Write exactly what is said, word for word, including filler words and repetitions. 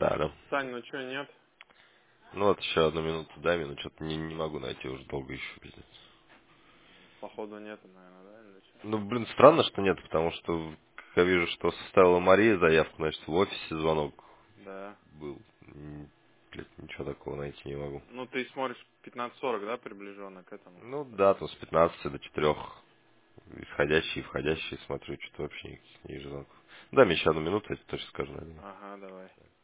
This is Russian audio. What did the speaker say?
Да, да. Сань, ну что, нет? Ну вот еще одну минуту дай мне, но что-то не, не могу найти, уже долго ищу, пиздец. Походу нету, наверное, да, или что? Ну, блин, странно, что нет, потому что я вижу, что составила Мария заявку, значит, в офисе звонок Да. был. М, Блядь, ничего такого найти не могу. Ну, ты смотришь пятнадцать сорок, да, приближенно к этому? Ну да, там с пятнадцати до четырёх исходящие и входящие смотрю, что-то вообще никаких не вижу звонков. Дай мне еще одну минуту, я тебе точно скажу, наверное. Ага, давай.